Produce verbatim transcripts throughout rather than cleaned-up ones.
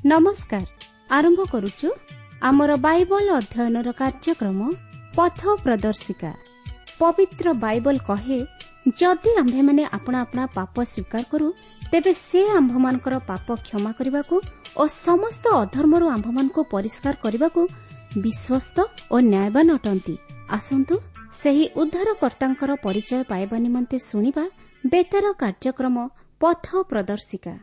नमस्कार आरंभ करुचु आमर बाइबल अध्ययनर कार्यक्रम पथ प्रदर्शिका। पवित्र बाइबल कहे जदि आम्भे माने अपना अपना पाप स्वीकार करू तेबे से आम्भमानकर पाप क्षमा करबाकू और समस्त अधर्मरू आम्भमानको परिष्कार करबाकू विश्वस्त और न्यायवान अटंती। आसंतु सेही उद्धारकर्तांकर परिचय पाइबा निमंते सुनिबा बेतार कार्यक्रम पथ प्रदर्शिका।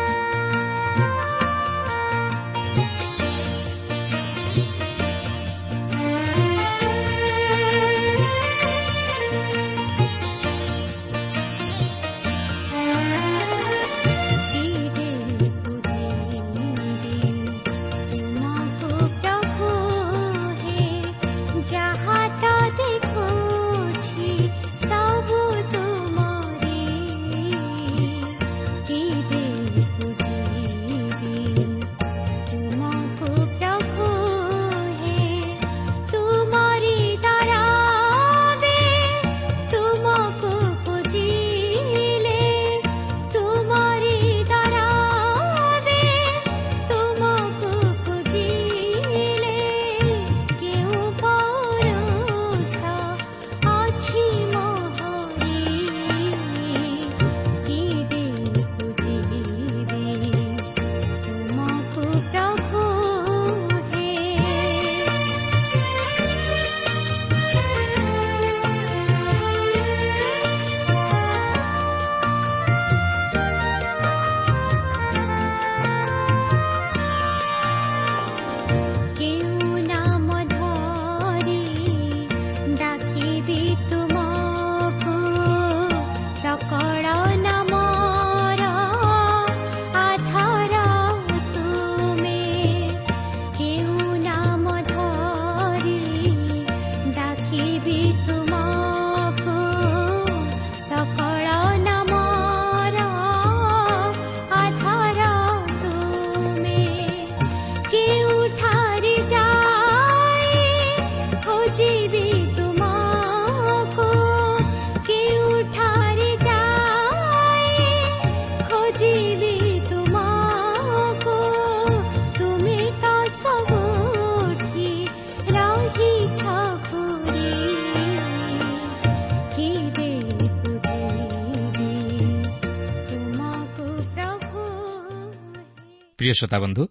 प्रिय श्रोता बंधु,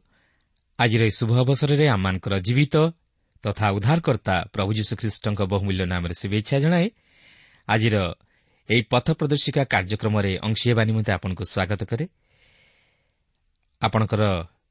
आज शुभ अवसर में आमर जीवित तथा उद्धारकर्ता प्रभु यीशु ख्रीष्टଙ୍କ बहुमूल्य नाम शुभेच्छा जनाए आज यही पथ प्रदर्शिका कार्यक्रम अंश हेबा निमंते आपनको स्वागत करे। आपणकर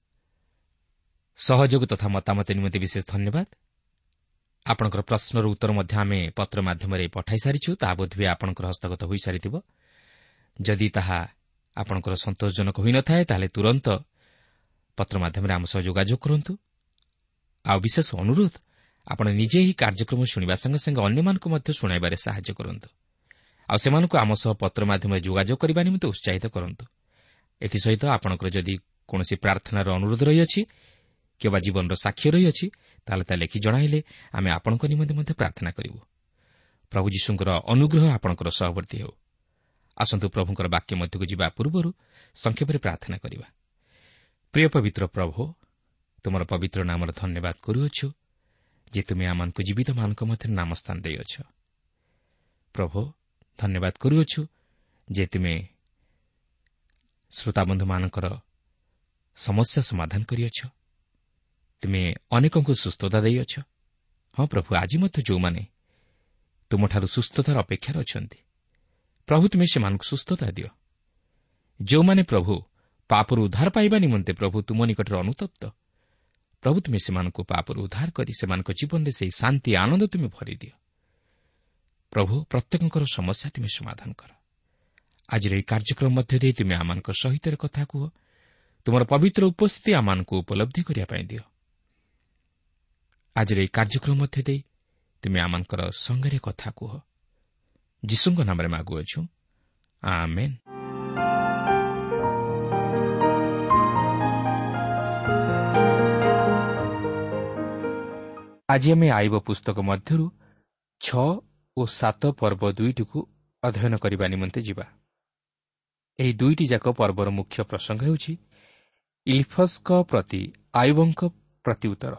सहयोग तथा मतामत निमंते विशेष धन्यवाद। आपणकर प्रश्नर उत्तर मध्य आमे पत्र माध्यम पठाई सारिछु। ता बोधवे आपणकर हस्तगत होई सारिथिबो। जदि ताहा आपणकर संतोषजनक होई न थाए ताले तुरंत पत्र माध्यम आम सह जोगाजोग करंतु। आ विशेष अनुरोध आपण निजे ही कार्यक्रम शुणिबा संगे संगे अन्य मानकु मध्य सुनाइबारे सहाय्य करंतु। आ सेमानकु आम सह पत्र माध्यम जोगाजोग करबा निमित्त उत्साहित करंतु। एथि सहित आपणकर जदि कोनोसी प्रार्थनार अनुरोध रही अछि केबा जीवनर साक्ष्य रही अछि ताले ता लेखि जणाइले आमे आपणक निमंते मध्य प्रार्थना करिवु। प्रभु यीशुंकर अनुग्रह आपणकर सहवर्ती हो। आसंतु प्रभुंकर वाक्य मध्यकु जिबा पूर्वरु संक्षेपरे प्रार्थना करिबा। प्रिय पवित्र प्रभु, तुमर पवित्र नामर धन्यवाद करुअछु जे तुमे आमानकु जीवित मानक मध्य नाम स्थान देइअछ। प्रभु, धन्यवाद करुअछु जे तुमे श्रोताबंधु मानकर समस्या समाधान करिअछ। तुमे अनेकंकु सुस्थता देइअछ। हाँ प्रभु, आज मध्य जो माने तुमठारु सुस्थतार अपेक्षार अछंती प्रभु, तुमे सेमानकु सुस्थता दियो। जो माने प्रभु पापरु उद्धार पाइबा निमंते प्रभु तुम निकटर अनुतप्त प्रभु, तुमे सेमानकु पापरु उद्धार करी सेमानक जीवन से शांति आनंद तुमे भरी दियो। प्रभु, प्रत्येकंकर समस्या तुमे समाधान कर। आज ये कार्यक्रम मध्य दे तुमे आमानक सहित कथा कुह। तुमर पवित्र उपस्थिति आमानकु उपलब्धि करिया पाइ दियो। आज ये कार्यक्रम मध्य दे तुमे आमानकर संगरे कथा कुह। यीशुंक नामरे मागुअछु, आमेन। आज आमे आइब पुस्तक मध्यरु छ ओ सात पर्व दुईटिकु अध्ययन करबा निमंते जिबा। एही दुईटी जाक पर्वर मुख्य प्रसंग हेउछि ଇଲଫସ୍ଙ୍କ ପ୍ରତି ଆୟୁବଙ୍କ ପ୍ରତି ଉତ୍ତର।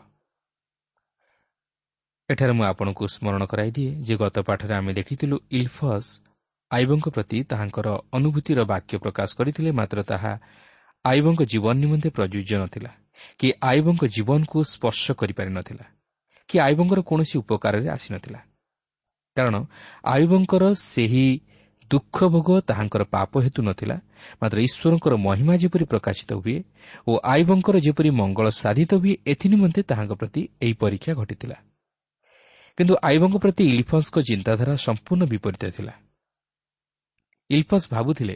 ଏଠାରେ ମୁଁ ଆପଣଙ୍କୁ ସ୍ମରଣ କରାଇଦିଏ ଯେ ଗତ ପାଠରେ ଆମେ ଦେଖିଥିଲୁ ଇଲଫସ୍ ଆୟୁବଙ୍କ ପ୍ରତି ତାହାଙ୍କର ଅନୁଭୂତିର ବାକ୍ୟ ପ୍ରକାଶ କରିଥିଲେ, ମାତ୍ର ତାହା ଆୟୁବଙ୍କ ଜୀବନ ନିମନ୍ତେ ପ୍ରଯୁଜ୍ୟ ନଥିଲା କି ଆୟୁବଙ୍କ ଜୀବନକୁ ସ୍ପର୍ଶ କରିପାରିନଥିଲା କି ଆୟୁବଙ୍କର କୌଣସି ଉପକାରରେ ଆସିନଥିଲା। କାରଣ ଆୟୁବଙ୍କର ସେହି ଦୁଃଖ ଭୋଗ ତାହାଙ୍କର ପାପ ହେତୁ ନଥିଲା, ମାତ୍ର ଈଶ୍ୱରଙ୍କର ମହିମା ଯେପରି ପ୍ରକାଶିତ ହୁଏ ଓ ଆୟୁବଙ୍କର ଯେପରି ମଙ୍ଗଳ ସାଧିତ ହୁଏ, ଏଥି ନିମନ୍ତେ ତାହାଙ୍କ ପ୍ରତି ଏହି ପରୀକ୍ଷା ଘଟିଥିଲା। କିନ୍ତୁ ଆୟୁବଙ୍କ ପ୍ରତି ଇଲଫସ୍ଙ୍କ ଚିନ୍ତାଧାରା ସମ୍ପୂର୍ଣ୍ଣ ବିପରୀତ ଥିଲା। ଇଲଫସ୍ ଭାବୁଥିଲେ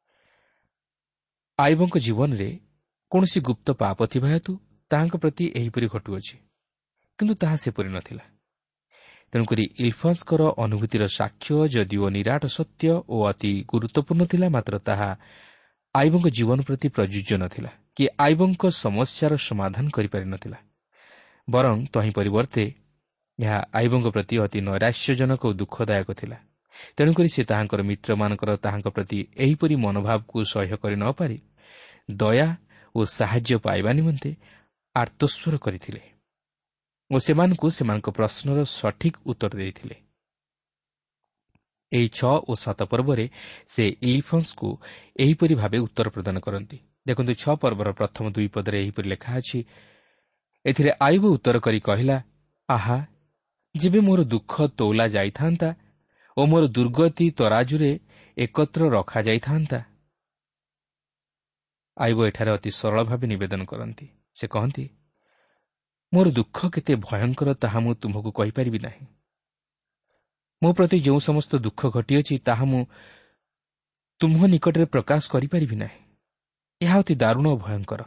ଆୟୁବଙ୍କ ଜୀବନରେ କୌଣସି ଗୁପ୍ତ ପାପ ଥିବା ହେତୁ ତାହାଙ୍କ ପ୍ରତି ଏହିପରି ଘଟୁଅଛି, କିନ୍ତୁ ତାହା ସେପରି ନଥିଲା। ତେଣୁକରି ଇଲଫସ୍ଙ୍କର ଅନୁଭୂତିର ସାକ୍ଷ୍ୟ ଯଦିଓ ନିରାଟ ସତ୍ୟ ଓ ଅତି ଗୁରୁତ୍ୱପୂର୍ଣ୍ଣ ଥିଲା, ମାତ୍ର ତାହା ଆୟୁବଙ୍କ ଜୀବନ ପ୍ରତି ପ୍ରଯୁଜ୍ୟ ନଥିଲା କି ଆୟୁବଙ୍କ ସମସ୍ୟାର ସମାଧାନ କରିପାରିନଥିଲା। ବରଂ ତହିଁ ପରିବର୍ତ୍ତେ ଏହା ଆୟୁବଙ୍କ ପ୍ରତି ଅତି ନୈରାଶ୍ୟଜନକ ଓ ଦୁଃଖଦାୟକ ଥିଲା। ତେଣୁକରି ସେ ତାହାଙ୍କର ମିତ୍ରମାନଙ୍କର ତାହାଙ୍କ ପ୍ରତି ଏହିପରି ମନୋଭାବକୁ ସହ୍ୟ କରି ନ ପାରି ଦୟା ଓ ସାହାଯ୍ୟ ପାଇବା ନିମନ୍ତେ ଆର୍ତ୍ତସ୍ୱର କରିଥିଲେ ଓ ସେମାନଙ୍କୁ ସେମାନଙ୍କ ପ୍ରଶ୍ନର ସଠିକ୍ ଉତ୍ତର ଦେଇଥିଲେ। ଏହି ଛଅ ଓ ସାତ ପର୍ବରେ ସେ ଇଲଫସ୍ଙ୍କୁ ଏହିପରି ଭାବେ ଉତ୍ତର ପ୍ରଦାନ କରନ୍ତି। ଦେଖନ୍ତୁ, ଛଅ ପର୍ବର ପ୍ରଥମ ଦୁଇ ପଦରେ ଏହିପରି ଲେଖା ଅଛି, ଏଥିରେ ଆୟୁବ ଉତ୍ତର କରି କହିଲା, ଆହା, ଯେବେ ମୋର ଦୁଃଖ ତୋଲା ଯାଇଥାନ୍ତା ଓ ମୋର ଦୁର୍ଗତି ତରାଜୁରେ ଏକତ୍ର ରଖାଯାଇଥାନ୍ତା। ଆୟୁବ ଏଠାରେ ଅତି ସରଳ ଭାବେ ନିବେଦନ କରନ୍ତି। ସେ କହନ୍ତି, ମୋର ଦୁଃଖ କେତେ ଭୟଙ୍କର ତାହା ମୁଁ ତୁମକୁ କହିପାରିବି ନାହିଁ। ମୋ ପ୍ରତି ଯେଉଁ ସମସ୍ତ ଦୁଃଖ ଘଟିଅଛି ତାହା ମୁଁ ତୁମ୍ଭ ନିକଟରେ ପ୍ରକାଶ କରିପାରିବି ନାହିଁ। ଏହା ଅତି ଦାରୁଣ ଓ ଭୟଙ୍କର।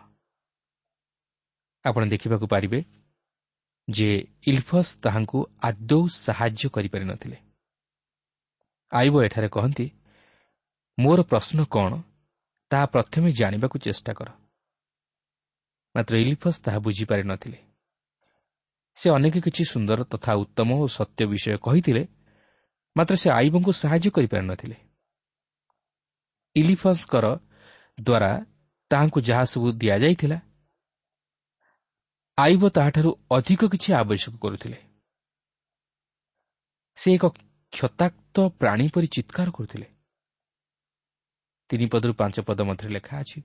ଆପଣ ଦେଖିବାକୁ ପାରିବେ ଯେ ଇଲଫସ୍ ତାହାଙ୍କୁ ଆଦୌ ସାହାଯ୍ୟ କରିପାରିନଥିଲେ। ଆୟୁବ ଏଠାରେ କହନ୍ତି, ମୋର ପ୍ରଶ୍ନ କ'ଣ ତାହା ପ୍ରଥମେ ଜାଣିବାକୁ ଚେଷ୍ଟା କର। ମାତ୍ର ଇଲଫସ୍ ତାହା ବୁଝିପାରିନଥିଲେ। ସେ ଅନେକ କିଛି ସୁନ୍ଦର ତଥା ଉତ୍ତମ ଓ ସତ୍ୟ ବିଷୟ କହିଥିଲେ, ମାତ୍ର ସେ ଆୟୁବଙ୍କୁ ସାହାଯ୍ୟ କରିପାରିନଥିଲେ। ଇଲିଫସ୍ଙ୍କର ଦ୍ୱାରା ତାହାଙ୍କୁ ଯାହା ସବୁ ଦିଆଯାଇଥିଲା, ଆୟୁବ ତାହାଠାରୁ ଅଧିକ କିଛି ଆବଶ୍ୟକ କରୁଥିଲେ। ସେ ଏକ କ୍ଷତାକ୍ତ ପ୍ରାଣୀ ପରି ଚିତ୍କାର କରୁଥିଲେ। ତିନି ପଦରୁ ପାଞ୍ଚ ପଦ ମଧ୍ୟରେ ଲେଖା ଅଛି,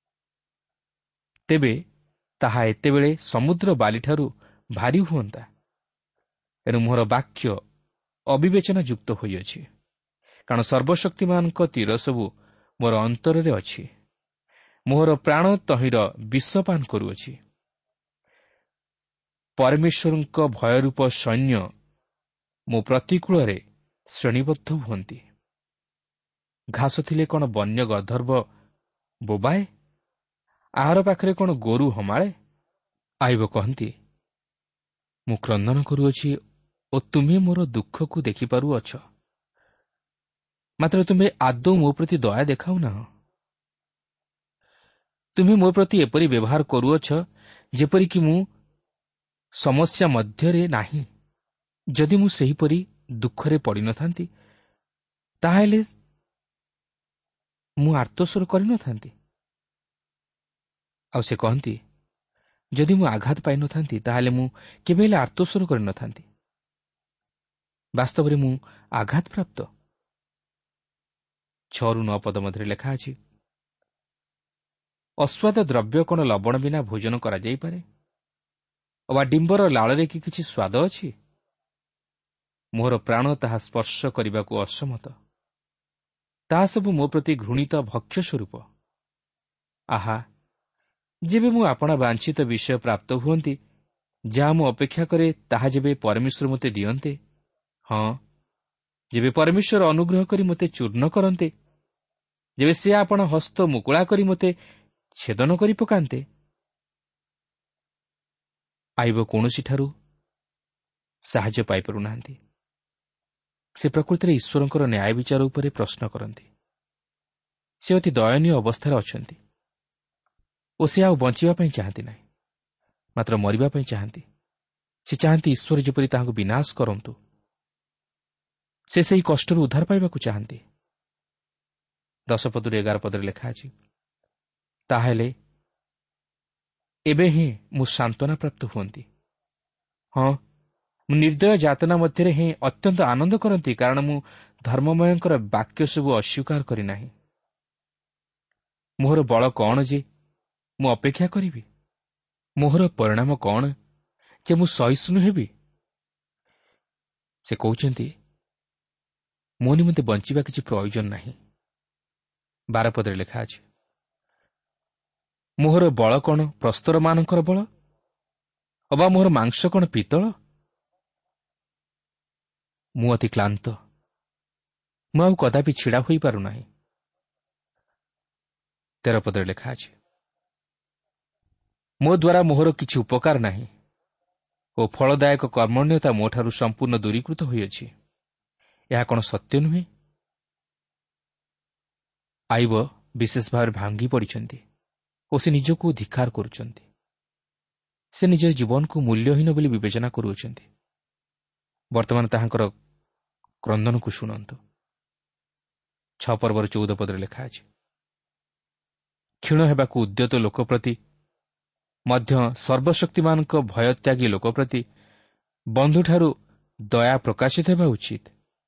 ତେବେ ତାହା ଏତେବେଳେ ସମୁଦ୍ର ବାଲିଠାରୁ ଭାରି ହୁଅନ୍ତା। ଏଣୁ ମୋର ବାକ୍ୟ ଅବିବେଚନା ଯୁକ୍ତ ହୋଇଅଛି, କାରଣ ସର୍ବଶକ୍ତିମାନଙ୍କ ତୀର ସବୁ ମୋର ଅନ୍ତରରେ ଅଛି। ମୋର ପ୍ରାଣ ତହିଁର ବିଷପାନ କରୁଅଛି। ପରମେଶ୍ୱରଙ୍କ ଭୟରୂପ ସୈନ୍ୟ ମୋ ପ୍ରତିକୂଳରେ ଶ୍ରେଣୀବଦ୍ଧ ହୁଅନ୍ତି। ଘାସ ଥିଲେ କ'ଣ ବନ୍ୟ ଗର୍ଦ୍ଧର୍ବ ବୋବାଏ? ଆହାର ପାଖରେ କ'ଣ ଗୋରୁ ହମାଳେ? ଆୟୁବ କହନ୍ତି, ମୁଁ କ୍ରନ୍ଦନ କରୁଅଛି ଓ ତୁମେ ମୋର ଦୁଃଖକୁ ଦେଖିପାରୁଅଛ, ମାତ୍ର ତୁମେ ଆଦୌ ମୋ ପ୍ରତି ଦୟା ଦେଖାଉନାହ। ତୁମେ ମୋ ପ୍ରତି ଏପରି ବ୍ୟବହାର କରୁଅଛ ଯେପରିକି ମୁଁ ସମସ୍ୟା ମଧ୍ୟରେ ନାହିଁ। ଯଦି ମୁଁ ସେହିପରି ଦୁଃଖରେ ପଡ଼ିନଥାନ୍ତି, ତାହେଲେ ମୁଁ ଆର୍ତ୍ତସ୍ୱର କରିନଥାନ୍ତି। ଆଉ ସେ କହନ୍ତି, ଯଦି ମୁଁ ଆଘାତ ପାଇନଥାନ୍ତି, ତାହେଲେ ମୁଁ କେବେ ହେଲେ ଆର୍ତ୍ତସ୍ୱର କରିନଥାନ୍ତି। ବାସ୍ତବରେ ମୁଁ ଆଘାତ ପ୍ରାପ୍ତ। ଛଅରୁ ନଅ ପଦ ମଧ୍ୟରେ ଲେଖା ଅଛି, ଅସ୍ୱାଦ ଦ୍ରବ୍ୟ କ'ଣ ଲବଣ ବିନା ଭୋଜନ କରାଯାଇପାରେ? ଅବା ଡିମ୍ବର ଲାଳରେ କି କିଛି ସ୍ୱାଦ ଅଛି? ମୋର ପ୍ରାଣ ତାହା ସ୍ପର୍ଶ କରିବାକୁ ଅସମତ। ତାହା ସବୁ ମୋ ପ୍ରତି ଘୃଣିତ ଭକ୍ଷ୍ୟ ସ୍ୱରୂପ। ଆହା, ଯେବେ ମୁଁ ଆପଣା ବାଞ୍ଛିତ ବିଷୟ ପ୍ରାପ୍ତ ହୁଅନ୍ତି, ଯାହା ମୁଁ ଅପେକ୍ଷା କରେ ତାହା ଯେବେ ପରମେଶ୍ୱର ମୋତେ ଦିଅନ୍ତେ, ହଁ, ଯେବେ ପରମେଶ୍ୱର ଅନୁଗ୍ରହ କରି ମୋତେ ଚୂର୍ଣ୍ଣ କରନ୍ତେ, ଯେବେ ସେ ଆପଣା ହସ୍ତ ମୁକୁଳା କରି ମୋତେ ଛେଦନ କରି ପକାନ୍ତେ। ଆୟୁବ କୌଣସିଠାରୁ ସାହାଯ୍ୟ ପାଇପାରୁନାହାନ୍ତି। ସେ ପ୍ରକୃତିରେ ଈଶ୍ୱରଙ୍କର ନ୍ୟାୟ ବିଚାର ଉପରେ ପ୍ରଶ୍ନ କରନ୍ତି। ସେ ଅତି ଦୟନୀୟ ଅବସ୍ଥାରେ ଅଛନ୍ତି ଓ ସେ ଆଉ ବଞ୍ଚିବା ପାଇଁ ଚାହାନ୍ତି ନାହିଁ, ମାତ୍ର ମରିବା ପାଇଁ ଚାହାନ୍ତି। ସେ ଚାହାନ୍ତି ଈଶ୍ୱର ଯେପରି ତାହାଙ୍କୁ ବିନାଶ କରନ୍ତୁ। ସେ ସେହି କଷ୍ଟରୁ ଉଦ୍ଧାର ପାଇବାକୁ ଚାହାନ୍ତି। ଦଶ ପଦରୁ ଏଗାର ପଦରେ ଲେଖା ଅଛି, ତାହେଲେ ଏବେ ହିଁ ମୁଁ ସାନ୍ତ୍ୱନା ପ୍ରାପ୍ତ ହୁଅନ୍ତି। ହଁ, ମୁଁ ନିର୍ଦ୍ଦୟ ଯାତନା ମଧ୍ୟରେ ହିଁ ଅତ୍ୟନ୍ତ ଆନନ୍ଦ କରନ୍ତି, କାରଣ ମୁଁ ଧର୍ମମୟଙ୍କର ବାକ୍ୟ ସବୁ ଅସ୍ୱୀକାର କରିନାହିଁ। ମୋହର ବଳ କ'ଣ ଯେ ମୁଁ ଅପେକ୍ଷା କରିବି? ମୋହର ପରିଣାମ କ'ଣ ଯେ ମୁଁ ସହିଷ୍ଣୁ ହେବି? ସେ କହୁଛନ୍ତି, ମୋ ନିମନ୍ତେ ବଞ୍ଚିବା କିଛି ପ୍ରୟୋଜନ ନାହିଁ। ବାରପଦରେ ଲେଖା ଅଛି, ମୋହର ବଳ କ'ଣ ପ୍ରସ୍ତରମାନଙ୍କର ବଳ, ଅବା ମୋହର ମାଂସ କ'ଣ ପିତ୍ତଳ? ମୁଁ ଅତି କ୍ଳାନ୍ତ, ମୁଁ ଆଉ କଦାପି ଛିଡ଼ା ହୋଇପାରୁନାହିଁ। ତେର ପଦରେ ଲେଖା ଅଛି, ମୋ ଦ୍ୱାରା ମୋହର କିଛି ଉପକାର ନାହିଁ ଓ ଫଳଦାୟକ କର୍ମଣ୍ୟତା ମୋଠାରୁ ସମ୍ପୂର୍ଣ୍ଣ ଦୂରୀକୃତ ହୋଇଅଛି। ଏହା କ'ଣ ସତ୍ୟ ନୁହେଁ? ଆଇବ ବିଶେଷ ଭାବରେ ଭାଙ୍ଗି ପଡ଼ିଛନ୍ତି ଓ ସେ ନିଜକୁ ଧିକ୍କାର କରୁଛନ୍ତି। ସେ ନିଜ ଜୀବନକୁ ମୂଲ୍ୟହୀନ ବୋଲି ବିବେଚନା କରୁଅଛନ୍ତି। ବର୍ତ୍ତମାନ ତାହାଙ୍କର କ୍ରନ୍ଦନକୁ ଶୁଣନ୍ତୁ। ଛଅ ପର୍ବର ଚଉଦ ପଦରେ ଲେଖା ଅଛି, କ୍ଷୀଣ ହେବାକୁ ଉଦ୍ୟତ ଲୋକ ପ୍ରତି ମଧ୍ୟ ସର୍ବଶକ୍ତିମାନଙ୍କ ଭୟତ୍ୟାଗୀ ଲୋକ ପ୍ରତି ବନ୍ଧୁଠାରୁ ଦୟା ପ୍ରକାଶିତ ହେବା ଉଚିତ।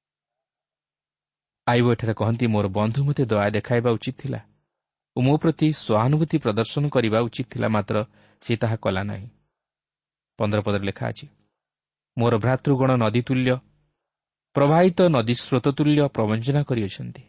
ଆଇବ ଏଠାରେ କହନ୍ତି, ମୋର ବନ୍ଧୁ ମୋତେ ଦୟା ଦେଖାଇବା ଉଚିତ ଥିଲା ଓ ମୋ ପ୍ରତି ସହାନୁଭୂତି ପ୍ରଦର୍ଶନ କରିବା ଉଚିତ ଥିଲା, ମାତ୍ର ସେ ତାହା କଲା ନାହିଁ। ପନ୍ଦର ପଦରେ ଲେଖା ଅଛି, ମୋର ଭ୍ରାତୃଗଣ ନଦୀ ତୁଲ୍ୟ, ପ୍ରବାହିତ ନଦୀ ସ୍ରୋତ ତୁଲ୍ୟ ପ୍ରବଞ୍ଚନା କରିଅଛନ୍ତି।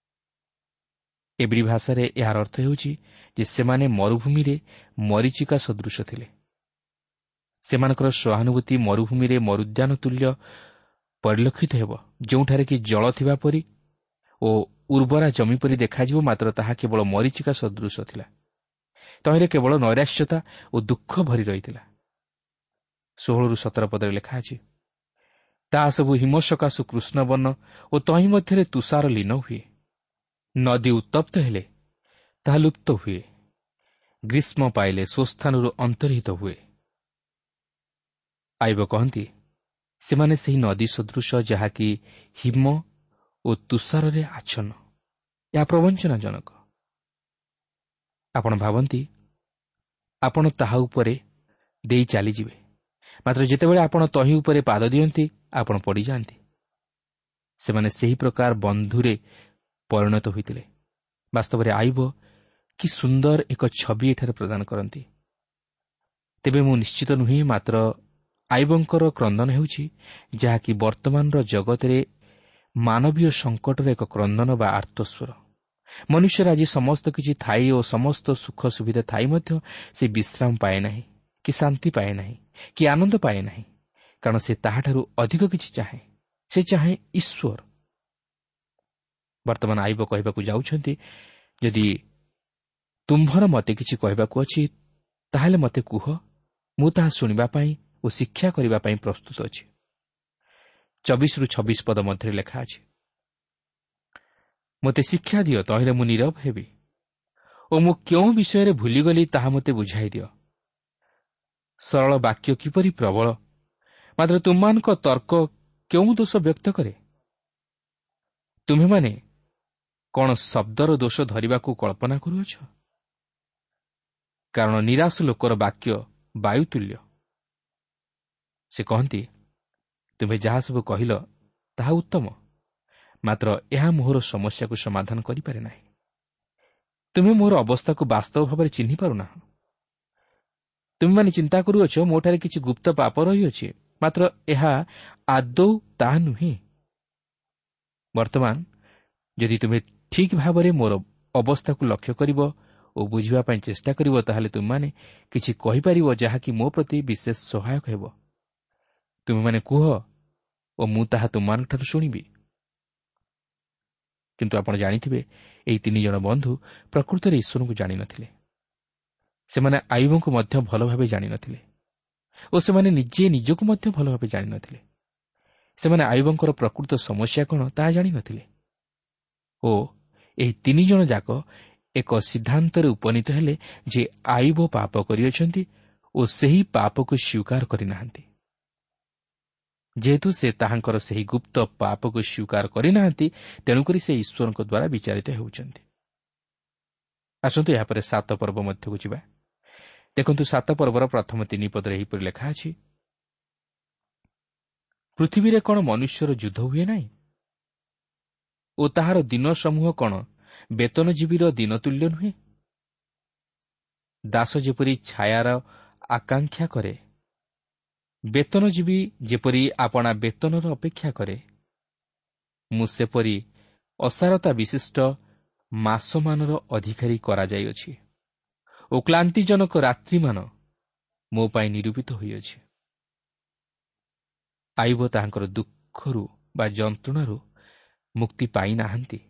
ଏବ୍ରି ଭାଷାରେ ଏହାର ଅର୍ଥ ହେଉଛି ଯେ ସେମାନେ ମରୁଭୂମିରେ ମରିଚିକା ସଦୃଶ ଥିଲେ। ସେମାନଙ୍କର ସହାନୁଭୂତି ମରୁଭୂମିରେ ମରୁଦ୍ୟାନ ତୁଲ୍ୟ ପରିଲକ୍ଷିତ ହେବ, ଯେଉଁଠାରେ କି ଜଳ ଥିବା ପରି ଓ ଉର୍ବରା ଜମି ପରି ଦେଖାଯିବ, ମାତ୍ର ତାହା କେବଳ ମରିଚିକା ସଦୃଶ ଥିଲା। ତହିଁରେ କେବଳ ନୈରାଶ୍ୟତା ଓ ଦୁଃଖ ଭରି ରହିଥିଲା। ଷୋହଳରୁ ସତର ପଦରେ ଲେଖା ଅଛି, ତାହା ସବୁ ହିମ ସକାଶୁ କୃଷ୍ଣବର୍ଣ୍ଣ ଓ ତହିଁ ମଧ୍ୟରେ ତୁଷାର ଲୀନ ହୁଏ। ନଦୀ ଉତ୍ତପ୍ତ ହେଲେ ତାହା ଲୁପ୍ତ ହୁଏ, ଗ୍ରୀଷ୍ମ ପାଇଲେ ସ୍ୱସ୍ଥାନରୁ ଅନ୍ତର୍ହିତ ହୁଏ। ଆଇବ କହନ୍ତି, ସେମାନେ ସେହି ନଦୀ ସଦୃଶ ଯାହାକି ହିମ ଓ ତୁଷାରରେ ଆଚ୍ଛନ୍ନ। ଏହା ପ୍ରବଞ୍ଚନାଜନକ। ଆପଣ ଭାବନ୍ତି ଆପଣ ତାହା ଉପରେ ଦେଇ ଚାଲିଯିବେ, ମାତ୍ର ଯେତେବେଳେ ଆପଣ ତହିଁ ଉପରେ ପାଦ ଦିଅନ୍ତି ଆପଣ ପଡ଼ିଯାଆନ୍ତି। ସେମାନେ ସେହି ପ୍ରକାର ବନ୍ଧୁରେ ପରିଣତ ହୋଇଥିଲେ। ବାସ୍ତବରେ ଆଇବ କି ସୁନ୍ଦର ଏକ ଛବି ଏଠାରେ ପ୍ରଦାନ କରନ୍ତି। ତେବେ ମୁଁ ନିଶ୍ଚିତ ନୁହେଁ, ମାତ୍ର ଆଇବଙ୍କର କ୍ରନ୍ଦନ ହେଉଛି ଯାହାକି ବର୍ତ୍ତମାନର ଜଗତରେ ମାନବୀୟ ସଙ୍କଟର ଏକ କ୍ରନ୍ଦନ ବା ଆର୍ତ୍ତସ୍ୱର। ମନୁଷ୍ୟର ଆଜି ସମସ୍ତ କିଛି ଥାଇ ଓ ସମସ୍ତ ସୁଖ ସୁବିଧା ଥାଇ ମଧ୍ୟ ସେ ବିଶ୍ରାମ ପାଏ ନାହିଁ, କି ଶାନ୍ତି ପାଏ ନାହିଁ, କି ଆନନ୍ଦ ପାଏ ନାହିଁ, କାରଣ ସେ ତାହାଠାରୁ ଅଧିକ କିଛି ଚାହେଁ। ସେ ଚାହେଁ ଈଶ୍ୱର। ବର୍ତ୍ତମାନ ଆଇବ କହିବାକୁ ଯାଉଛନ୍ତି, ଯଦି ତୁମ୍ଭର ମୋତେ କିଛି କହିବାକୁ ଅଛି ତାହେଲେ ମୋତେ କୁହ, ମୁଁ ତାହା ଶୁଣିବା ପାଇଁ ଓ ଶିକ୍ଷା କରିବା ପାଇଁ ପ୍ରସ୍ତୁତ ଅଛି। ଚବିଶରୁ ଛବିଶ ପଦ ମଧ୍ୟରେ ଲେଖା ଅଛି, ମୋତେ ଶିକ୍ଷା ଦିଅ, ତହିଁରେ ମୁଁ ନୀରବ ହେବି, ଓ ମୁଁ କେଉଁ ବିଷୟରେ ଭୁଲିଗଲି ତାହା ମୋତେ ବୁଝାଇ ଦିଅ। ସରଳ ବାକ୍ୟ କିପରି ପ୍ରବଳ, ମାତ୍ର ତୁମମାନଙ୍କ ତର୍କ କେଉଁ ଦୋଷ ବ୍ୟକ୍ତ କରେ? ତୁମେମାନେ କ'ଣ ଶବ୍ଦର ଦୋଷ ଧରିବାକୁ କଳ୍ପନା କରୁଅଛ? କାରଣ ନିରାଶ ଲୋକର ବାକ୍ୟ ବାୟୁତୁଲ୍ୟ। ସେ କହନ୍ତି, ତୁମେ ଯାହା ସବୁ କହିଲ ତାହା ଉତ୍ତମ, ମାତ୍ର ଏହା ମୋହର ସମସ୍ୟାକୁ ସମାଧାନ କରିପାରେ ନାହିଁ। ତୁମେ ମୋର ଅବସ୍ଥାକୁ ବାସ୍ତବ ଭାବରେ ଚିହ୍ନି ପାରୁନାହ। ତୁମେମାନେ ଚିନ୍ତା କରୁଅଛ ମୋଠାରେ କିଛି ଗୁପ୍ତ ପାପ ରହିଅଛି, ମାତ୍ର ଏହା ଆଦୌ ତାହା ନୁହେଁ। ବର୍ତ୍ତମାନ ଯଦି ତୁମେ ଠିକ୍ ଭାବରେ ମୋର ଅବସ୍ଥାକୁ ଲକ୍ଷ୍ୟ କରିବ ଓ ବୁଝିବା ପାଇଁ ଚେଷ୍ଟା କରିବ, ତାହେଲେ ତୁମେମାନେ କିଛି କହିପାରିବ ଯାହାକି ମୋ ପ୍ରତି ବିଶେଷ ସହାୟକ ହେବ। ତୁମେମାନେ କୁହ ଓ ମୁଁ ତାହା ତୁମମାନଙ୍କଠାରୁ ଶୁଣିବି। କିନ୍ତୁ ଆପଣ ଜାଣିଥିବେ, ଏହି ତିନି ଜଣ ବନ୍ଧୁ ପ୍ରକୃତରେ ଈଶ୍ୱରଙ୍କୁ ଜାଣିନଥିଲେ। ସେମାନେ ଆୟୁବଙ୍କୁ ମଧ୍ୟ ଭଲ ଭାବେ ଜାଣିନଥିଲେ ଓ ସେମାନେ ନିଜେ ନିଜକୁ ମଧ୍ୟ ଭଲ ଭାବେ ଜାଣିନଥିଲେ। ସେମାନେ ଆୟୁବଙ୍କର ପ୍ରକୃତ ସମସ୍ୟା କ'ଣ ତାହା ଜାଣିନଥିଲେ ଓ ଏହି ତିନି ଜଣ ଯାକ ଏକ ସିଦ୍ଧାନ୍ତରେ ଉପନୀତ ହେଲେ ଯେ ଆୟୁବ ପାପ କରିଅଛନ୍ତି ଓ ସେହି ପାପକୁ ସ୍ୱୀକାର କରିନାହାନ୍ତି। ଯେହେତୁ ସେ ତାହାଙ୍କର ସେହି ଗୁପ୍ତ ପାପକୁ ସ୍ୱୀକାର କରିନାହାନ୍ତି, ତେଣୁକରି ସେ ଈଶ୍ୱରଙ୍କ ଦ୍ୱାରା ବିଚାରିତ ହେଉଛନ୍ତି। ଆସନ୍ତୁ ଏହାପରେ ସାତ ପର୍ବ ମଧ୍ୟକୁ ଯିବା। ଦେଖନ୍ତୁ, ସାତ ପର୍ବର ପ୍ରଥମ ତିନି ପଦରେ ଏହିପରି ଲେଖା ଅଛି, ପୃଥିବୀରେ କ'ଣ ମନୁଷ୍ୟର ଯୁଦ୍ଧ ହୁଏ ନାହିଁ ଓ ତାହାର ଦିନ ସମୂହ କ'ଣ ବେତନଜୀବୀର ଦିନ ତୁଲ୍ୟ ନୁହେଁ? ଦାସ ଯେପରି ଛାୟାର ଆକାଂକ୍ଷା କରେ, ବେତନଜୀବୀ ଯେପରି ଆପଣା ବେତନର ଅପେକ୍ଷା କରେ, ମୁଁ ସେପରି ଅସାରତା ବିଶିଷ୍ଟ ମାସମାନର ଅଧିକାରୀ କରାଯାଇଅଛି ଓ କ୍ଳାନ୍ତିଜନକ ରାତ୍ରିମାନ ମୋ ପାଇଁ ନିରୂପିତ ହୋଇଅଛି। ଆୟୁବ ତାହାଙ୍କର ଦୁଃଖରୁ ବା ଯନ୍ତ୍ରଣାରୁ ମୁକ୍ତି ପାଇନାହାନ୍ତି।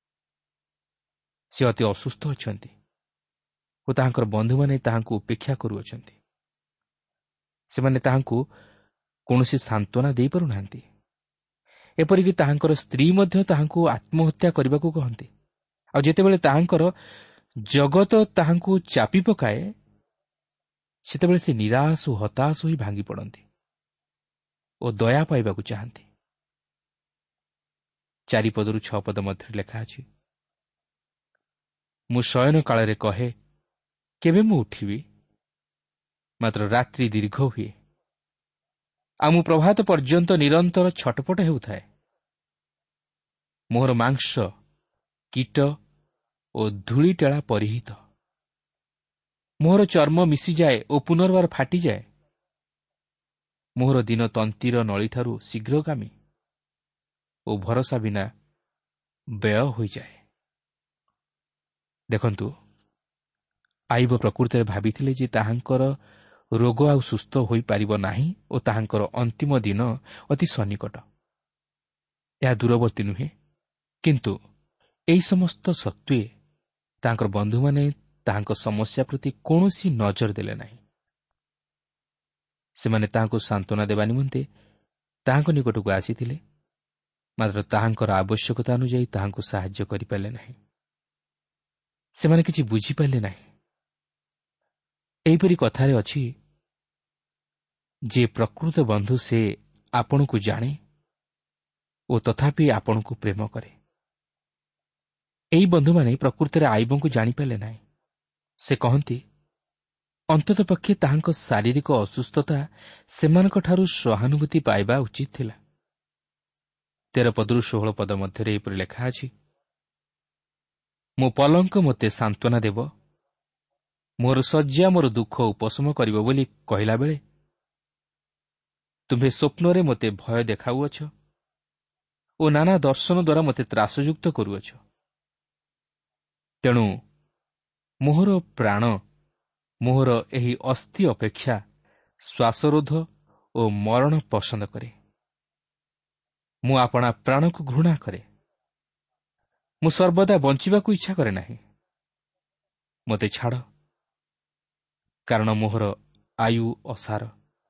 ସେ ଅତି ଅସୁସ୍ଥ ଅଛନ୍ତି ଓ ତାହାଙ୍କର ବନ୍ଧୁମାନେ ତାହାଙ୍କୁ ଉପେକ୍ଷା କରୁଅଛନ୍ତି। ସେମାନେ ତାହାଙ୍କୁ କୌଣସି ସାନ୍ତ୍ୱନା ଦେଇପାରୁନାହାନ୍ତି। ଏପରିକି ତାହାଙ୍କର ସ୍ତ୍ରୀ ମଧ୍ୟ ତାହାଙ୍କୁ ଆତ୍ମହତ୍ୟା କରିବାକୁ କହନ୍ତି। ଆଉ ଯେତେବେଳେ ତାହାଙ୍କର ଜଗତ ତାହାଙ୍କୁ ଚାପି ପକାଏ, ସେତେବେଳେ ସେ ନିରାଶ ଓ ହତାଶ ହୋଇ ଭାଙ୍ଗି ପଡ଼ନ୍ତି ଓ ଦୟା ପାଇବାକୁ ଚାହାନ୍ତି। ଚାରିପଦରୁ ଛଅ ପଦ ମଧ୍ୟରେ ଲେଖା ଅଛି, ମୁଁ ଶୟନ କାଳରେ କହେ, କେବେ ମୁଁ ଉଠିବି? ମାତ୍ର ରାତ୍ରି ଦୀର୍ଘ ହୁଏ, ଆଉ ମୁଁ ପ୍ରଭାତ ପର୍ଯ୍ୟନ୍ତ ନିରନ୍ତର ଛଟପଟ ହେଉଥାଏ। ମୋହର ମାଂସ କୀଟ ଓ ଧୂଳିଟେଳା ପରିହିତ, ମୋହର ଚର୍ମ ମିଶିଯାଏ ଓ ପୁନର୍ବାର ଫାଟିଯାଏ। ମୋହର ଦିନ ତନ୍ତୀର ନଳୀଠାରୁ ଶୀଘ୍ରଗାମୀ ଓ ଭରସା ବିନା ବ୍ୟୟ ହୋଇଯାଏ। ଦେଖନ୍ତୁ, ଆୟୁବ ପ୍ରକୃତରେ ଭାବିଥିଲେ ଯେ ତାହାଙ୍କର ରୋଗ ଆଉ ସୁସ୍ଥ ହୋଇପାରିବ ନାହିଁ ଓ ତାହାଙ୍କର ଅନ୍ତିମ ଦିନ ଅତି ସନ୍ନିକଟ। ଏହା ଦୂରବର୍ତ୍ତୀ ନୁହେଁ, କିନ୍ତୁ ଏହି ସମସ୍ତ ସତ୍ତ୍ୱେ ତାହାଙ୍କର ବନ୍ଧୁମାନେ ତାହାଙ୍କ ସମସ୍ୟା ପ୍ରତି କୌଣସି ନଜର ଦେଲେ ନାହିଁ। ସେମାନେ ତାହାଙ୍କୁ ସାନ୍ତ୍ୱନା ଦେବା ନିମନ୍ତେ ତାହାଙ୍କ ନିକଟକୁ ଆସିଥିଲେ, ମାତ୍ର ତାହାଙ୍କର ଆବଶ୍ୟକତା ଅନୁଯାୟୀ ତାହାଙ୍କୁ ସାହାଯ୍ୟ କରିପାରିଲେ ନାହିଁ। ସେମାନେ କିଛି ବୁଝିପାରିଲେ ନାହିଁ। ଏହିପରି କଥାରେ ଅଛି ଯେ ପ୍ରକୃତ ବନ୍ଧୁ ସେ ଆପଣଙ୍କୁ ଜାଣେ ଓ ତଥାପି ଆପଣଙ୍କୁ ପ୍ରେମ କରେ। ଏହି ବନ୍ଧୁମାନେ ପ୍ରକୃତରେ ଆୟୁବଙ୍କୁ ଜାଣିପାରିଲେ ନାହିଁ। ସେ କହନ୍ତି, ଅନ୍ତତଃ ପକ୍ଷେ ତାହାଙ୍କ ଶାରୀରିକ ଅସୁସ୍ଥତା ସେମାନଙ୍କଠାରୁ ସହାନୁଭୂତି ପାଇବା ଉଚିତ ଥିଲା। ତେର ପଦରୁ ଷୋହଳ ପଦ ମଧ୍ୟରେ ଏହିପରି ଲେଖା ଅଛି, ମୋ ପଲଙ୍କ ମୋତେ ସାନ୍ତ୍ୱନା ଦେବ, ମୋର ଶଯ୍ୟା ମୋର ଦୁଃଖ ଉପଶମ କରିବ ବୋଲି କହିଲା ବେଳେ ତୁମ୍ଭେ ସ୍ୱପ୍ନରେ ମୋତେ ଭୟ ଦେଖାଉଅଛ ଓ ନାନା ଦର୍ଶନ ଦ୍ୱାରା ମୋତେ ତ୍ରାସଯୁକ୍ତ କରୁଅଛ। ତେଣୁ ମୋହର ପ୍ରାଣ ମୋହର ଏହି ଅସ୍ଥି ଅପେକ୍ଷା ଶ୍ୱାସରୋଧ ଓ ମରଣ ପସନ୍ଦ କରେ। ମୁଁ ଆପଣା ପ୍ରାଣକୁ ଘୃଣା କରେ। ମୁଁ ସର୍ବଦା ବଞ୍ଚିବାକୁ ଇଚ୍ଛା କରେ ନାହିଁ। ମୋତେ ଛାଡ଼, କାରଣ ମୋହର ଆୟୁ ଅସାର।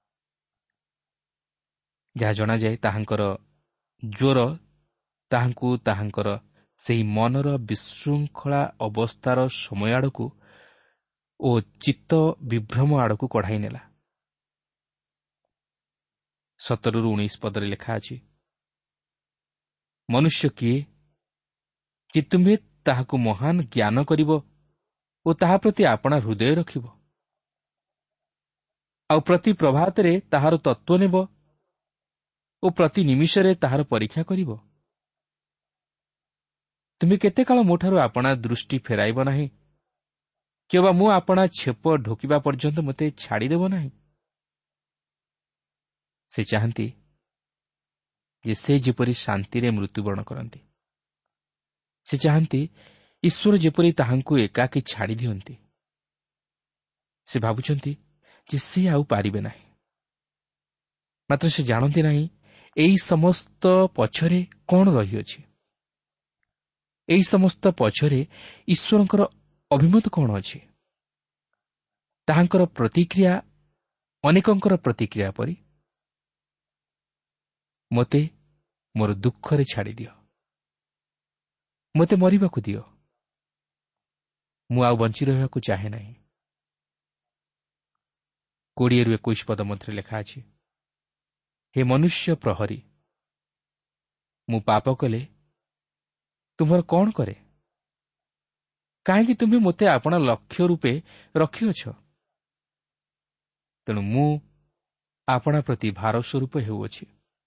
ଯାହା ଜଣାଯାଏ ତାହାଙ୍କର ଜ୍ୱର ତାହାଙ୍କୁ ତାହାଙ୍କର ସେହି ମନର ବିଶୃଙ୍ଖଳା ଅବସ୍ଥାର ସମୟ ଆଡ଼କୁ ଓ ଚିତ୍ତ ବିଭ୍ରମ ଆଡ଼କୁ କଢ଼ାଇ ନେଲା। ସତରରୁ ଉଣେଇଶ ପଦରେ ଲେଖା ଅଛି, ମନୁଷ୍ୟ କିଏ ଯେ ତୁମ୍ଭେ ତାହାକୁ ମହାନ ଜ୍ଞାନ କରିବ ଓ ତାହା ପ୍ରତି ଆପଣା ହୃଦୟ ରଖିବ, ଆଉ ପ୍ରତି ପ୍ରଭାତରେ ତାହାର ତତ୍ତ୍ୱ ନେବ ଓ ପ୍ରତି ନିମିଷରେ ତାହାର ପରୀକ୍ଷା କରିବ। ତୁମେ କେତେ କାଳ ମୋଠାରୁ ଆପଣା ଦୃଷ୍ଟି ଫେରାଇବ ନାହିଁ, କିମ୍ବା ମୁଁ ଆପଣା ଛେପ ଢୋକିବା ପର୍ଯ୍ୟନ୍ତ ମୋତେ ଛାଡ଼ିଦେବ ନାହିଁ। ସେ ଚାହାନ୍ତି ଯେ ସେ ଯେପରି ଶାନ୍ତିରେ ମୃତ୍ୟୁବରଣ କରନ୍ତି। ସେ ଚାହାନ୍ତି ଈଶ୍ୱର ଯେପରି ତାହାଙ୍କୁ ଏକାକୀ ଛାଡ଼ି ଦିଅନ୍ତି। ସେ ଭାବୁଛନ୍ତି ଯେ ସେ ଆଉ ପାରିବେ ନାହିଁ। ମାତ୍ର ସେ ଜାଣନ୍ତି ନାହିଁ ଏହି ସମସ୍ତ ପଛରେ କ'ଣ ରହିଅଛି। ଏହି ସମସ୍ତ ପଛରେ ଈଶ୍ୱରଙ୍କର ଅଭିମତ କ'ଣ ଅଛି। ତାହାଙ୍କର ପ୍ରତିକ୍ରିୟା ଅନେକଙ୍କର ପ୍ରତିକ୍ରିୟା ପରି, ମୋତେ ମୋର ଦୁଃଖରେ ଛାଡ଼ିଦିଅ, ମୋତେ ମରିବାକୁ ଦିଅ, ମୁଁ ଆଉ ବଞ୍ଚି ରହିବାକୁ ଚାହେଁ ନାହିଁ। କୋଡ଼ିଏରୁ ଏକୋଇଶ ପଦ ମଧ୍ୟରେ ଲେଖା ଅଛି, ହେ ମନୁଷ୍ୟ ପ୍ରହରୀ, ମୁଁ ପାପ କଲେ ତୁମର କ'ଣ କରେ? କାହିଁକି ତୁମେ ମୋତେ ଆପଣା ଲକ୍ଷ୍ୟ ରୂପେ ରଖିଅଛ? ତେଣୁ ମୁଁ ଆପଣା ପ୍ରତି ଭାର ସ୍ୱରୂପ ହେଉଅଛି।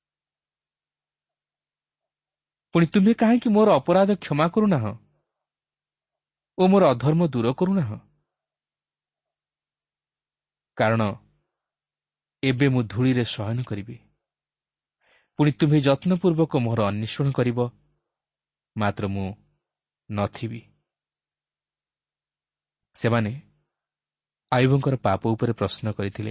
ପୁଣି ତୁମେ କାହିଁକି ମୋର ଅପରାଧ କ୍ଷମା କରୁନାହ ଓ ମୋର ଅଧର୍ମ ଦୂର କରୁନାହ? କାରଣ ଏବେ ମୁଁ ଧୂଳିରେ ଶୟନ କରିବି, ପୁଣି ତୁମେ ଯତ୍ନପୂର୍ବକ ମୋର ଅନ୍ୱେଷଣ କରିବ, ମାତ୍ର ମୁଁ ନଥିବି। ସେମାନେ ଆୟୁବଙ୍କର ପାପ ଉପରେ ପ୍ରଶ୍ନ କରିଥିଲେ।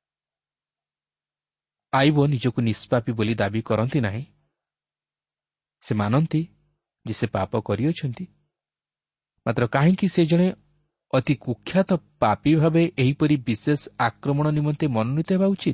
ଆୟୁବ ନିଜକୁ ନିଷ୍ପାପୀ ବୋଲି ଦାବି କରନ୍ତି ନାହିଁ। ସେ ମାନନ୍ତି ଯେ ସେ ପାପ କରିଅଛନ୍ତି, ମାତ୍ର କାହିଁକି ସେ ଜଣେ ଅତି କୁଖ୍ୟାତ ପାପୀ ଭାବେ ଏହିପରି ବିଶେଷ ଆକ୍ରମଣ ନିମନ୍ତେ ମନୋନୀତ ହେବା ଉଚିତ?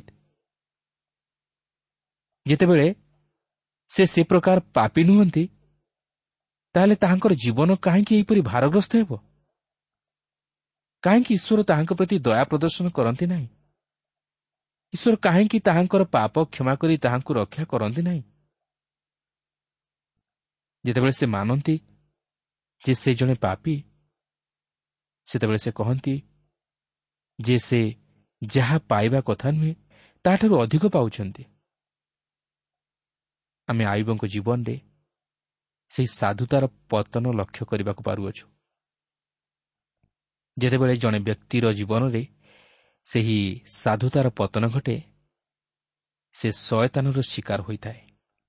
ଯେତେବେଳେ ସେ ସେ ପ୍ରକାର ପାପୀ ନୁହନ୍ତି, ତାହେଲେ ତାହାଙ୍କର ଜୀବନ କାହିଁକି ଏହିପରି ଭାରଗ୍ରସ୍ତ ହେବ? କାହିଁକି ଈଶ୍ୱର ତାହାଙ୍କ ପ୍ରତି ଦୟା ପ୍ରଦର୍ଶନ କରନ୍ତି ନାହିଁ? ଈଶ୍ୱର କାହିଁକି ତାହାଙ୍କର ପାପ କ୍ଷମା କରି ତାହାଙ୍କୁ ରକ୍ଷା କରନ୍ତି ନାହିଁ? ଯେତେବେଳେ ସେ ମାନନ୍ତି ଯେ ସେ ଜଣେ ପାପୀ, ସେତେବେଳେ ସେ କହନ୍ତି ଯେ ସେ ଯାହା ପାଇବା କଥା ନୁହେଁ ତାହାଠାରୁ ଅଧିକ ପାଉଛନ୍ତି। ଆମେ ଆୟୁବଙ୍କ ଜୀବନରେ ସେହି ସାଧୁତାର ପତନ ଲକ୍ଷ୍ୟ କରିବାକୁ ପାରୁଅଛୁ। ଯେତେବେଳେ ଜଣେ ବ୍ୟକ୍ତିର ଜୀବନରେ ସେହି ସାଧୁତାର ପତନ ଘଟେ, ସେ ଶୟତାନର ଶିକାର ହୋଇଥାଏ।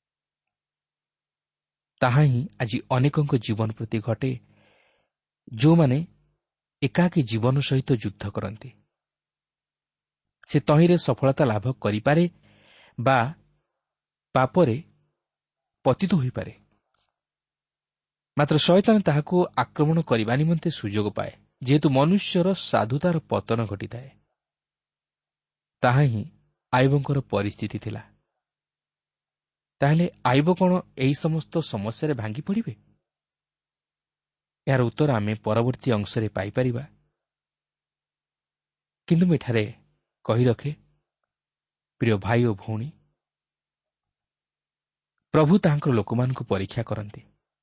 ତାହା ହିଁ ଆଜି ଅନେକଙ୍କ ଜୀବନ ପ୍ରତି ଘଟେ, ଯେଉଁମାନେ ଏକାକୀ ଜୀବନ ସହିତ ଯୁଦ୍ଧ କରନ୍ତି। ସେ ତହିଁରେ ସଫଳତା ଲାଭ କରିପାରେ ବା ପାପରେ ପତିତ ହୋଇପାରେ, ମାତ୍ର ଶୟତାନ ତାହାକୁ ଆକ୍ରମଣ କରିବା ନିମନ୍ତେ ସୁଯୋଗ ପାଏ। ଯେହେତୁ ମନୁଷ୍ୟର ସାଧୁତାର ପତନ ଘଟିଥାଏ, ତାହା ହିଁ ଆୟୁବଙ୍କର ପରିସ୍ଥିତି ଥିଲା। ତାହେଲେ ଆୟୁବ କ'ଣ ଏହି ସମସ୍ତ ସମସ୍ୟାରେ ଭାଙ୍ଗି ପଡ଼ିବେ? ଏହାର ଉତ୍ତର ଆମେ ପରବର୍ତ୍ତୀ ଅଂଶରେ ପାଇପାରିବା। କିନ୍ତୁ ମୁଁ ଏଠାରେ କହି ରଖେ, ପ୍ରିୟ ଭାଇ ଓ ଭଉଣୀ, ପ୍ରଭୁ ତାହାଙ୍କର ଲୋକମାନଙ୍କୁ ପରୀକ୍ଷା କରନ୍ତି।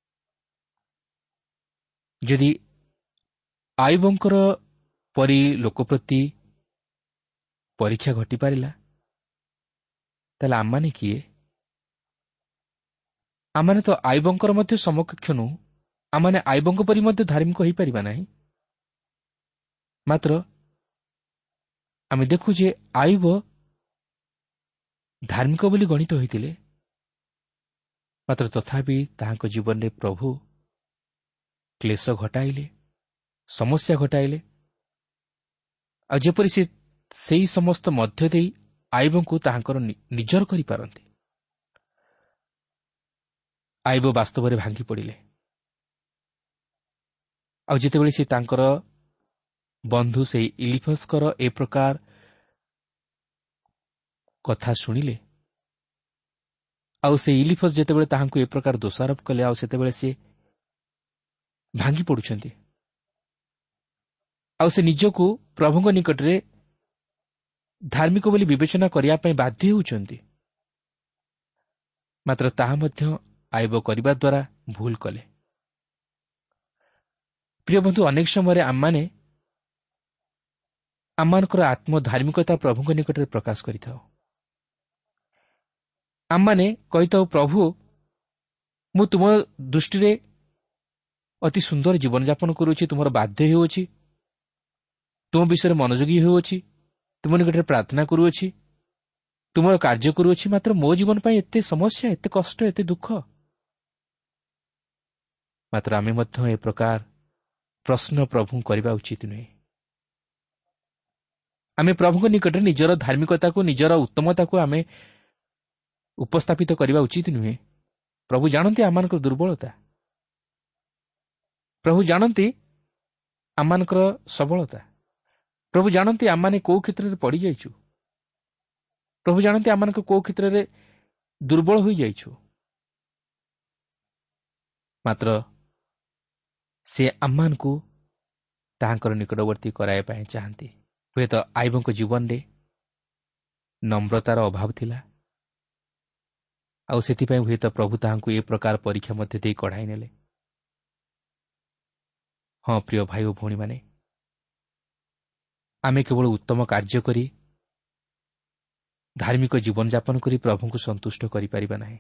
ଯଦି ଆୟୁବଙ୍କର ପରି ଲୋକ ପ୍ରତି ପରୀକ୍ଷା ଘଟିପାରିଲା, ତାହେଲେ ଆମମାନେ କିଏ? ଆମମାନେ ତ ଆୟୁବଙ୍କର ମଧ୍ୟ ସମକକ୍ଷ ନୁହେଁ। ଆମମାନେ ଆୟୁବଙ୍କ ପରି ମଧ୍ୟ ଧାର୍ମିକ ହୋଇପାରିବା ନାହିଁ। ମାତ୍ର ଆମେ ଦେଖୁ ଯେ ଆୟୁବ ଧାର୍ମିକ ବୋଲି ଗଣିତ ହୋଇଥିଲେ, ମାତ୍ର ତଥାପି ତାହାଙ୍କ ଜୀବନରେ ପ୍ରଭୁ କ୍ଲେଶ ଘଟାଇଲେ, ସମସ୍ୟା ଘଟାଇଲେ। ଆଉ ଯେପରି ସେ ସେହି ସମସ୍ତ ମଧ୍ୟ ଦେଇ ଆୟୁବଙ୍କୁ ତାହାଙ୍କର ନିଜର କରିପାରନ୍ତି। ଆୟୁବ ବାସ୍ତବରେ ଭାଙ୍ଗି ପଡ଼ିଲେ। ଆଉ ଯେତେବେଳେ ସେ ତାଙ୍କର ବନ୍ଧୁ ସେହି ଇଲିଫସ୍ଙ୍କର ଏ ପ୍ରକାର କଥା ଶୁଣିଲେ, ଆଉ ସେ ଇଲିଫସ୍ ଯେତେବେଳେ ତାହାଙ୍କୁ ଏ ପ୍ରକାର ଦୋଷାରୋପ କଲେ, ଆଉ ସେତେବେଳେ ସେ ଭାଙ୍ଗି ପଡ଼ୁଛନ୍ତି, ଆଉ ସେ ନିଜକୁ ପ୍ରଭୁଙ୍କ ନିକଟରେ ଧାର୍ମିକ ବୋଲି ବିବେଚନା କରିବା ପାଇଁ ବାଧ୍ୟ ହେଉଛନ୍ତି। ମାତ୍ର ତାହା ମଧ୍ୟ ଆୟୁବ କରିବା ଦ୍ୱାରା ଭୁଲ କଲେ। ପ୍ରିୟ ବନ୍ଧୁ, ଅନେକ ସମୟରେ ଆମମାନେ ଆମମାନଙ୍କର ଆତ୍ମଧାର୍ମିକତା ପ୍ରଭୁଙ୍କ ନିକଟରେ ପ୍ରକାଶ କରିଥାଉ। ଆମମାନେ କହିଥାଉ, ପ୍ରଭୁ, ମୁଁ ତୁମ ଦୃଷ୍ଟିରେ ଅତି ସୁନ୍ଦର ଜୀବନଯାପନ କରୁଅଛି, ତୁମର ବାଧ୍ୟ ହେଉଅଛି, ତୁମ ବିଷୟରେ ମନୋଯୋଗୀ ହେଉଅଛି, ତୁମ ନିକଟରେ ପ୍ରାର୍ଥନା କରୁଅଛି, ତୁମର କାର୍ଯ୍ୟ କରୁଅଛି, ମାତ୍ର ମୋ ଜୀବନ ପାଇଁ ଏତେ ସମସ୍ୟା, ଏତେ କଷ୍ଟ, ଏତେ ଦୁଃଖ। ମାତ୍ର ଆମେ ମଧ୍ୟ ଏ ପ୍ରକାର ପ୍ରଶ୍ନ ପ୍ରଭୁଙ୍କୁ କରିବା ଉଚିତ ନୁହେଁ। ଆମେ ପ୍ରଭୁଙ୍କ ନିକଟରେ ନିଜର ଧାର୍ମିକତାକୁ, ନିଜର ଉତ୍ତମତାକୁ ଆମେ ଉପସ୍ଥାପିତ କରିବା ଉଚିତ ନୁହେଁ। ପ୍ରଭୁ ଜାଣନ୍ତି ଆମମାନଙ୍କର ଦୁର୍ବଳତା, ପ୍ରଭୁ ଜାଣନ୍ତି ଆମମାନଙ୍କର ସବଳତା, ପ୍ରଭୁ ଜାଣନ୍ତି ଆମମାନେ କେଉଁ କ୍ଷେତ୍ରରେ ପଡ଼ିଯାଇଛୁ, ପ୍ରଭୁ ଜାଣନ୍ତି ଆମମାନଙ୍କ କେଉଁ କ୍ଷେତ୍ରରେ ଦୁର୍ବଳ ହୋଇଯାଇଛୁ। ମାତ୍ର ସେ ଆମମାନଙ୍କୁ ତାହାଙ୍କର ନିକଟବର୍ତ୍ତୀ କରାଇବା ପାଇଁ ଚାହାନ୍ତି। ହୁଏତ ଆୟୁବଙ୍କ ଜୀବନରେ ନମ୍ରତାର ଅଭାବ ଥିଲା, ଆଉ ସେଥିପାଇଁ ହୁଏତ ପ୍ରଭୁ ତାହାଙ୍କୁ ଏ ପ୍ରକାର ପରୀକ୍ଷା ମଧ୍ୟ ଦେଇ କଢ଼ାଇ ନେଲେ। ହଁ ପ୍ରିୟ ଭାଇ ଓ ଭଉଣୀମାନେ, ଆମେ କେବଳ ଉତ୍ତମ କାର୍ଯ୍ୟ କରି ଧାର୍ମିକ ଜୀବନଯାପନ କରି ପ୍ରଭୁଙ୍କୁ ସନ୍ତୁଷ୍ଟ କରିପାରିବା ନାହିଁ।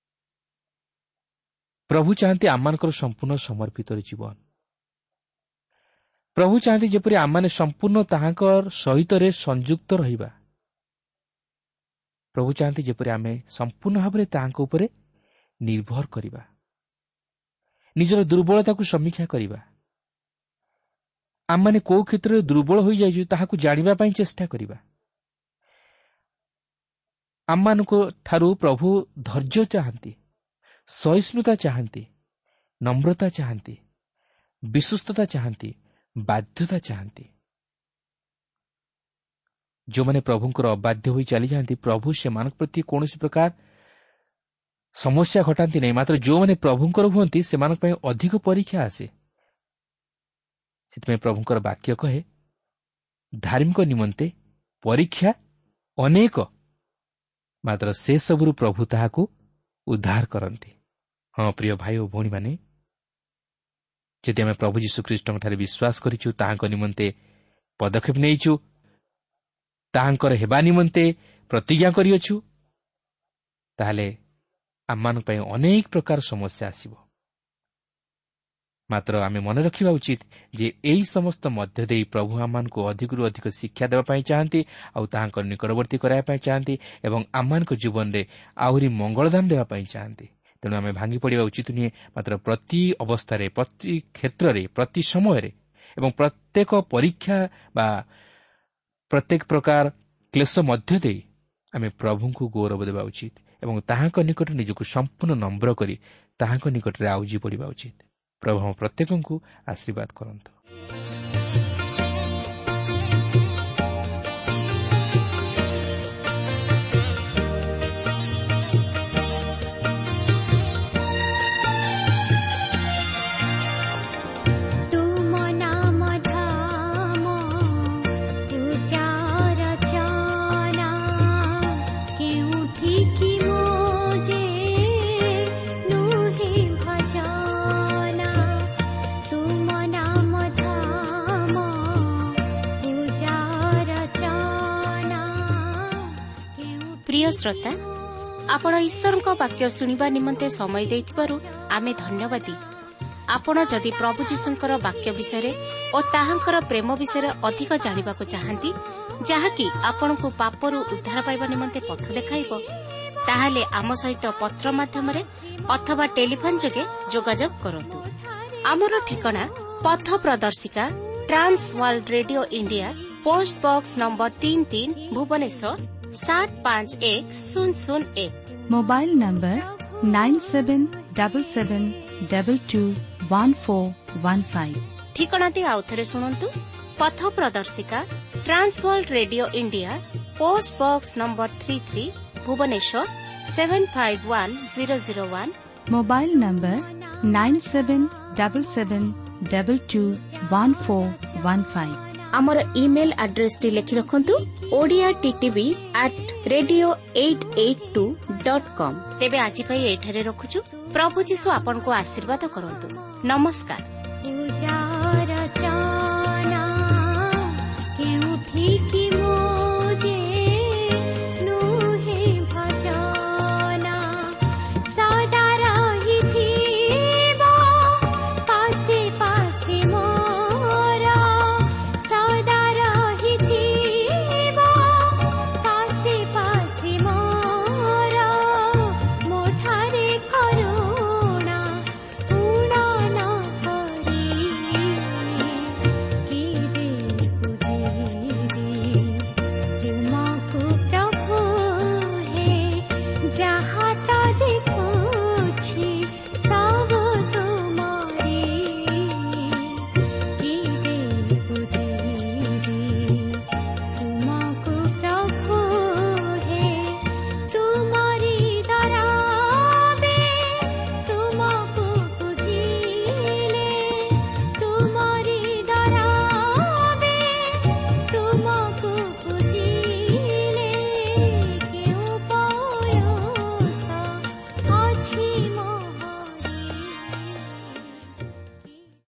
ପ୍ରଭୁ ଚାହାନ୍ତି ଆମମାନଙ୍କର ସମ୍ପୂର୍ଣ୍ଣ ସମର୍ପିତ ଜୀବନ। ପ୍ରଭୁ ଚାହାନ୍ତି ଯେପରି ଆମମାନେ ସମ୍ପୂର୍ଣ୍ଣ ତାହାଙ୍କ ସହିତରେ ସଂଯୁକ୍ତ ରହିବା। ପ୍ରଭୁ ଚାହାନ୍ତି ଯେପରି ଆମେ ସମ୍ପୂର୍ଣ୍ଣ ଭାବରେ ତାହାଙ୍କ ଉପରେ ନିର୍ଭର କରିବା, ନିଜର ଦୁର୍ବଳତାକୁ ସମୀକ୍ଷା କରିବା। ଆମମାନେ କେଉଁ କ୍ଷେତ୍ରରେ ଦୁର୍ବଳ ହୋଇଯାଇଛୁ ତାହାକୁ ଜାଣିବା ପାଇଁ ଚେଷ୍ଟା କରିବା। ଆମମାନଙ୍କ ଠାରୁ ପ୍ରଭୁ ଧୈର୍ଯ୍ୟ ଚାହାନ୍ତି, ସହିଷ୍ଣୁତା ଚାହାନ୍ତି, ନମ୍ରତା ଚାହାନ୍ତି, ବିଶ୍ୱସ୍ତତା ଚାହାନ୍ତି, ବାଧ୍ୟତା ଚାହାନ୍ତି। ଯେଉଁମାନେ ପ୍ରଭୁଙ୍କର ଅବାଧ୍ୟ ହୋଇ ଚାଲିଯାଆନ୍ତି, ପ୍ରଭୁ ସେମାନଙ୍କ ପ୍ରତି କୌଣସି ପ୍ରକାର ସମସ୍ୟା ଘଟାନ୍ତି ନାହିଁ। ମାତ୍ର ଯେଉଁମାନେ ପ୍ରଭୁଙ୍କର ହୁଅନ୍ତି ସେମାନଙ୍କ ପାଇଁ ଅଧିକ ପରୀକ୍ଷା ଆସେ। ସେଥିପାଇଁ ପ୍ରଭୁଙ୍କର ବାକ୍ୟ କହେ, ଧାର୍ମିକ ନିମନ୍ତେ ପରୀକ୍ଷା ଅନେକ, ମାତ୍ର ସେସବୁରୁ ପ୍ରଭୁ ତାହାକୁ ଉଦ୍ଧାର କରନ୍ତି। ହଁ ପ୍ରିୟ ଭାଇ ଓ ଭଉଣୀମାନେ, ଯଦି ଆମେ ପ୍ରଭୁ ଯୀଶୁଖ୍ରୀଷ୍ଟଙ୍କଠାରେ ବିଶ୍ୱାସ କରିଛୁ, ତାହାଙ୍କ ନିମନ୍ତେ ପଦକ୍ଷେପ ନେଇଛୁ, ତାହାଙ୍କର ହେବା ନିମନ୍ତେ ପ୍ରତିଜ୍ଞା କରିଅଛୁ, ତାହେଲେ ଆମମାନଙ୍କ ପାଇଁ ଅନେକ ପ୍ରକାର ସମସ୍ୟା ଆସିବ। ମାତ୍ର ଆମେ ମନେ ରଖିବା ଉଚିତ ଯେ ଏହି ସମସ୍ତ ମଧ୍ୟ ଦେଇ ପ୍ରଭୁ ଆମମାନଙ୍କୁ ଅଧିକରୁ ଅଧିକ ଶିକ୍ଷା ଦେବା ପାଇଁ ଚାହାନ୍ତି, ଆଉ ତାହାଙ୍କ ନିକଟବର୍ତ୍ତୀ କରାଇବା ପାଇଁ ଚାହାନ୍ତି ଏବଂ ଆମମାନଙ୍କ ଜୀବନରେ ଆହୁରି ମଙ୍ଗଳଦାନ ଦେବା ପାଇଁ ଚାହାନ୍ତି। ତେଣୁ ଆମେ ଭାଙ୍ଗି ପଡ଼ିବା ଉଚିତ ନୁହେଁ। ମାତ୍ର ପ୍ରତି ଅବସ୍ଥାରେ, ପ୍ରତି କ୍ଷେତ୍ରରେ, ପ୍ରତି ସମୟରେ ଏବଂ ପ୍ରତ୍ୟେକ ପରୀକ୍ଷା ବା ପ୍ରତ୍ୟେକ ପ୍ରକାର କ୍ଲେଶ ମଧ୍ୟ ଦେଇ ଆମେ ପ୍ରଭୁଙ୍କୁ ଗୌରବ ଦେବା ଉଚିତ ଏବଂ ତାହାଙ୍କ ନିକଟରେ ନିଜକୁ ସମ୍ପୂର୍ଣ୍ଣ ନମ୍ର କରି ତାହାଙ୍କ ନିକଟରେ ଆଉଜି ପଡ଼ିବା ଉଚିତ। ପ୍ରଭୁ ଆମ ପ୍ରତ୍ୟେକଙ୍କୁ ଆଶୀର୍ବାଦ କରନ୍ତୁ। प्रिय श्रोता, आपण ईश्वरଙ୍କ वाक्य शुणिबा निमंते समय देइथिबारु आमे धन्यवादी। आपण जदि प्रभु जीशुंकर वाक्य विषय और ताहांकर प्रेम विषय अधिक जानिबा को चाहंती, जहाँकि आपणको पापरु उद्धार पाइबा निमंते पथ देखाइबो, ताहाले आम सहित पत्र माध्यमरे अथवा टेलीफोन जोगे जोगाजोग करंतु। आमर ठिकाना पथ प्रदर्शिका trans world radio India, post box number तीन तीन, भुवनेश्वर सात पाँच एक शून्य शून्य एक। Mobile number nine seven double seven double two one four one five. ठिकानाटी आउथरे सुनंतु, पथ प्रदर्शिका trans world radio India, post box number three three, Bhubaneswar seven five one zero zero one. Mobile number nine seven double seven double two one four one five. आमर email address T लिखि रखंतु, Odia TTV at radio eight eight two dot com. तेबे आजि पई एठारे रखुछु। प्रभु जीशु आपन को आशीर्वाद करंतु। नमस्कार।